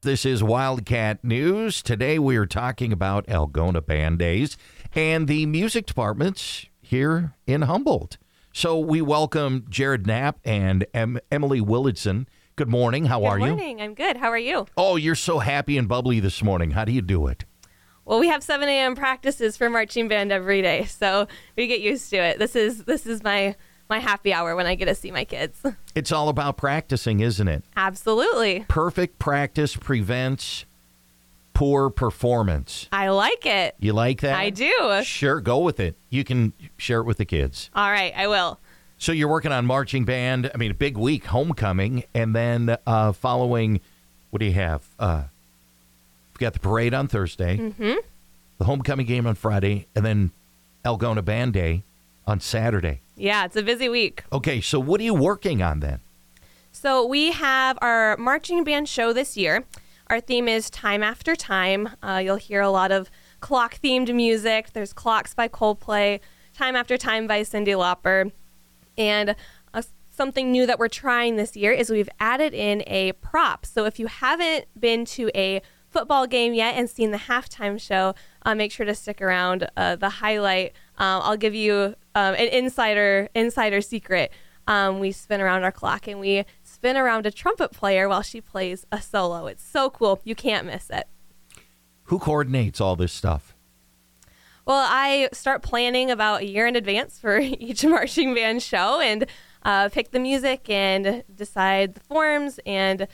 This is Wildcat News. Today we are talking about Algona Band Days and the music departments here in Humboldt. So we welcome Jared Knapp and Emily Willardson. Good morning. How are you? Good morning. I'm good. How are you? Oh, you're so happy and bubbly this morning. How do you do it? Well, we have 7 a.m. practices for marching band every day, so we get used to it. This is my happy hour when I get to see my kids. It's all about practicing, isn't it? Absolutely. Perfect practice prevents poor performance. I like it. You like that? I do. Sure, go with it. You can share it with the kids. All right, I will. So you're working on marching band. I mean, a big week, homecoming, and then following, what do you have? We've got the parade on Thursday, the homecoming game on Friday, and then Algona Band Day on Saturday. Yeah, it's a busy week. Okay, so what are you working on then? So we have our marching band show this year. Our theme is Time After Time. You'll hear a lot of clock-themed music. There's Clocks by Coldplay, Time After Time by Cyndi Lauper. And something new that we're trying this year is we've added in a prop. So if you haven't been to a football game yet and seen the halftime show, make sure to stick around. The highlight, I'll give you an insider secret. We spin around our clock and we spin around a trumpet player while she plays a solo. It's so cool. You can't miss it. Who coordinates all this stuff? Well, I start planning about a year in advance for each marching band show and pick the music and decide the forms and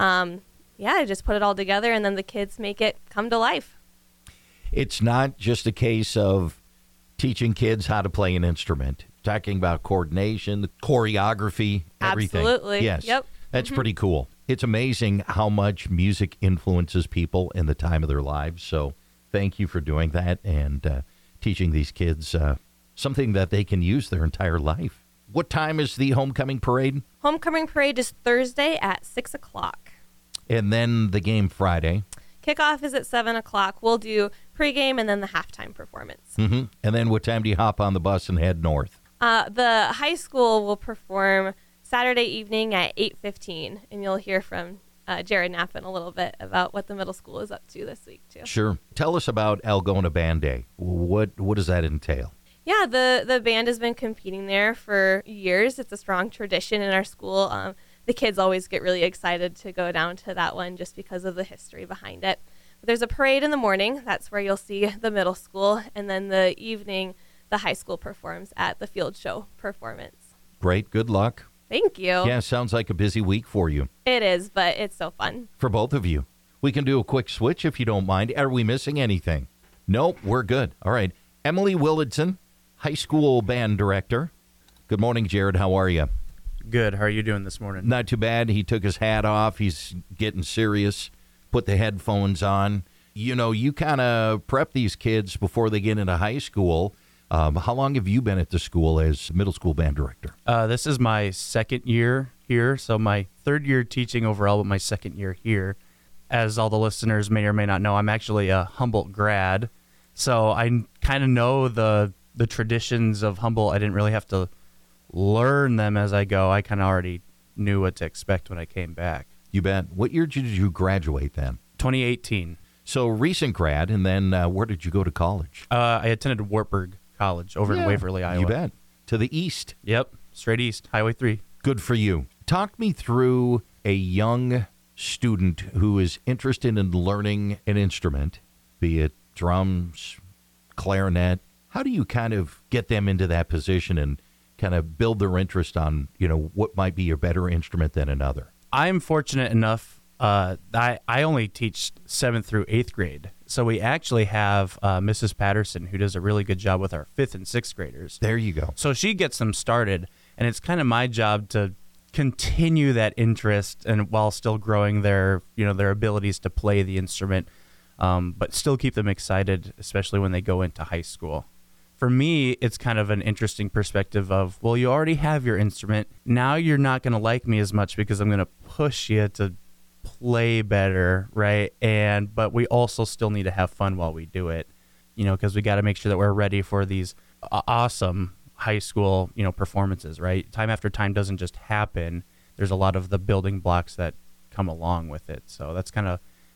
I just put it all together and then the kids make it come to life. It's not just a case of teaching kids how to play an instrument. Talking about coordination, the choreography, everything. Absolutely. Yes. Yep. That's pretty cool. It's amazing how much music influences people in the time of their lives. So thank you for doing that and teaching these kids something that they can use their entire life. What time is the homecoming parade? Homecoming parade is Thursday at 6 o'clock. And then the game Friday. Kickoff is at 7 o'clock. We'll do pregame and then the halftime performance. And then what time do you hop on the bus and head north? The high school will perform Saturday evening at 8:15, and you'll hear from Jared Knapp in a little bit about what the middle school is up to this week, too. Sure. Tell us about Algona Band Day. What does that entail? Yeah, the band has been competing there for years. It's a strong tradition in our school. The kids always get really excited to go down to that one just because of the history behind it. But there's a parade in the morning. That's where you'll see the middle school. And then the evening, the high school performs at the field show performance. Great. Good luck. Thank you. Yeah, sounds like a busy week for you. It is, but it's so fun. For both of you. We can do a quick switch if you don't mind. Are we missing anything? Nope, we're good. All right. Emily Willardson, high school band director. Good morning, Jared. How are you? Good. How are you doing this morning? Not too bad. He took his hat off. He's getting serious. Put the headphones on. You know, you kind of prep these kids before they get into high school. How long have you been at the school as middle school band director? This is my second year here, so my third year teaching overall, but my second year here. As all the listeners may or may not know, I'm actually a Humboldt grad, so I kind of know the traditions of Humboldt. I didn't really have to learn them as I go. I kind of already knew what to expect when I came back. You bet. What year did you graduate then? 2018. So recent grad, and then where did you go to college? I attended Wartburg College over in Waverly, Iowa. You bet. To the east. Yep, straight east, Highway 3. Good for you. Talk me through a young student who is interested in learning an instrument, be it drums, clarinet. How do you kind of get them into that position and kind of build their interest on, what might be a better instrument than another? I'm fortunate enough I only teach 7th through 8th grade. So we actually have Mrs. Patterson, who does a really good job with our 5th and 6th graders. There you go. So she gets them started, and it's kind of my job to continue that interest and while still growing their abilities to play the instrument, but still keep them excited, especially when they go into high school. For me, it's kind of an interesting perspective of, well, you already have your instrument. Now you're not going to like me as much because I'm going to push you to play better, right? But we also still need to have fun while we do it, because we got to make sure that we're ready for these awesome high school, performances, right? Time after time doesn't just happen. There's a lot of the building blocks that come along with it. So that's kind of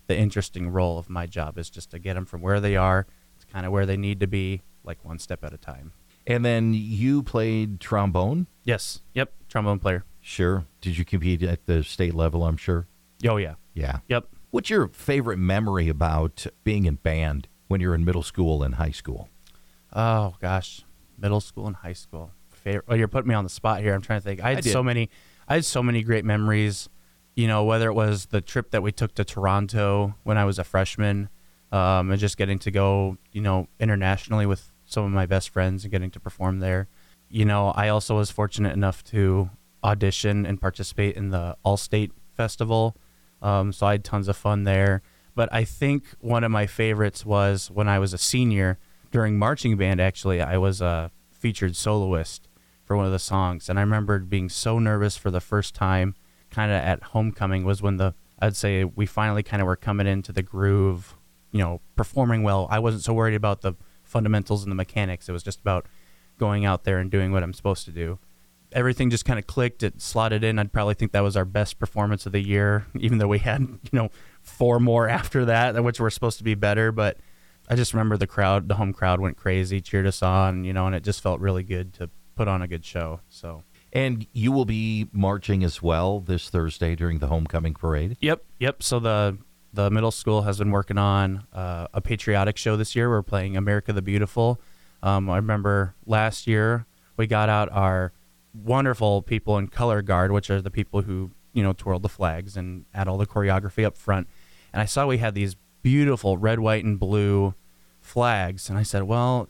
the interesting role of my job is just to get them from where they are to kind of where they need to be, like one step at a time. And then you played trombone? Yes. Yep. Trombone player. Sure. Did you compete at the state level, I'm sure? Oh, yeah. Yeah. Yep. What's your favorite memory about being in band when you're in middle school and high school? Oh, gosh. Middle school and high school. Oh, you're putting me on the spot here. I'm trying to think. I had so many great memories, you know, whether it was the trip that we took to Toronto when I was a freshman, and just getting to go, you know, internationally with some of my best friends and getting to perform there. You know, I also was fortunate enough to audition and participate in the All-State Festival, so I had tons of fun there. But I think one of my favorites was when I was a senior during marching band. Actually, I was a featured soloist for one of the songs, and I remembered being so nervous for the first time kind of at homecoming was when I'd say we finally kind of were coming into the groove, you know, performing well. I wasn't so worried about the fundamentals and the mechanics. It was just about going out there and doing what I'm supposed to do. Everything just kind of clicked. It slotted in. I'd probably think that was our best performance of the year, even though we had, you know, 4 more after that, which were supposed to be better. But I just remember the home crowd went crazy, cheered us on, you know, and it just felt really good to put on a good show. So. And you will be marching as well this Thursday during the homecoming parade? Yep. So the middle school has been working on a patriotic show this year. We're playing America the Beautiful. I remember last year we got out our wonderful people in color guard, which are the people who, you know, twirled the flags and had all the choreography up front. And I saw we had these beautiful red, white, and blue flags. And I said, well,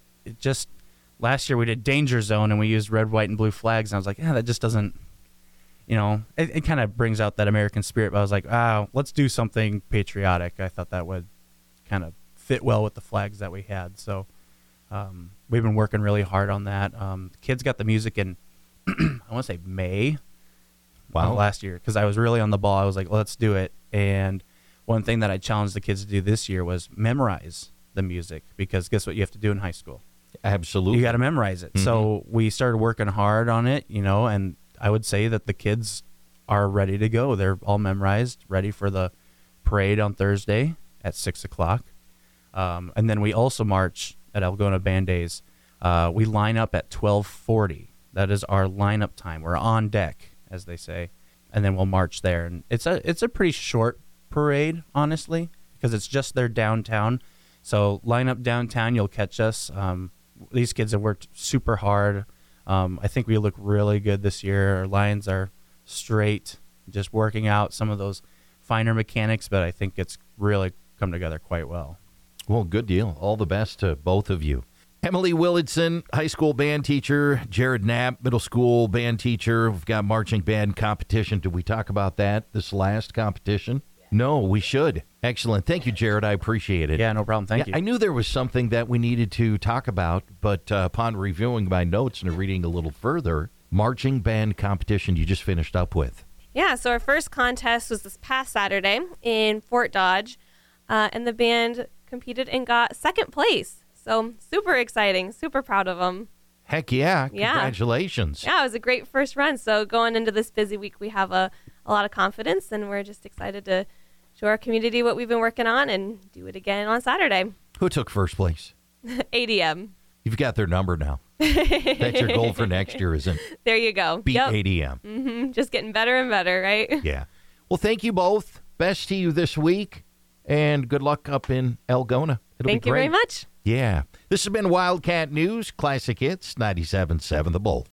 last year we did Danger Zone and we used red, white, and blue flags. And I was like, yeah, that just doesn't, you know, it kind of brings out that American spirit. But I was like, let's do something patriotic. I thought that would kind of fit well with the flags that we had. So we've been working really hard on that. The kids got the music in, I want to say May last year, because I was really on the ball. I was like, let's do it. And one thing that I challenged the kids to do this year was memorize the music, because guess what you have to do in high school? Absolutely. You got to memorize it. Mm-hmm. So we started working hard on it, you know, and I would say that the kids are ready to go. They're all memorized, ready for the parade on Thursday at 6:00. And then we also march at Algona Band Days. We line up at 12:40. That is our lineup time. We're on deck, as they say, and then we'll march there. And it's a pretty short parade, honestly, because it's just there downtown. So line up downtown, you'll catch us. These kids have worked super hard. I think we look really good this year. Our lines are straight, just working out some of those finer mechanics, but I think it's really come together quite well. Well, good deal. All the best to both of you. Emily Willardson, high school band teacher. Jared Knapp, middle school band teacher. We've got marching band competition. Did we talk about that, this last competition? No, we should. Excellent. Thank you, Jared. I appreciate it. Yeah, no problem. Thank you. I knew there was something that we needed to talk about, but upon reviewing my notes and reading a little further, marching band competition you just finished up with. Yeah, so our first contest was this past Saturday in Fort Dodge, and the band competed and got second place. So super exciting, super proud of them. Heck yeah. Congratulations. Yeah, it was a great first run. So going into this busy week, we have a lot of confidence, and we're just excited to show our community what we've been working on and do it again on Saturday. Who took first place? ADM. You've got their number now. That's your goal for next year, isn't it? There you go. Beat ADM. Mm-hmm. Just getting better and better, right? Yeah. Well, thank you both. Best to you this week, and good luck up in Algona. It'll Thank be great. you very much. Yeah. This has been Wildcat News, Classic Hits, 97.7 The Bull.